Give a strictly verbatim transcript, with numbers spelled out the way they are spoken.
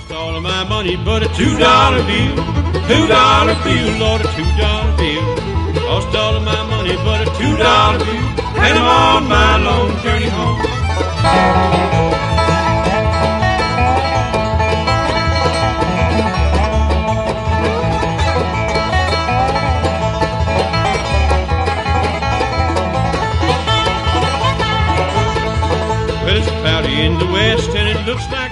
Lost all of my money but a two-dollar bill. Two-dollar bill, Lord, a two-dollar bill. Lost all of my money but a two-dollar bill. And I'm on my long journey home. Well, it's cloudy in the west and it looks like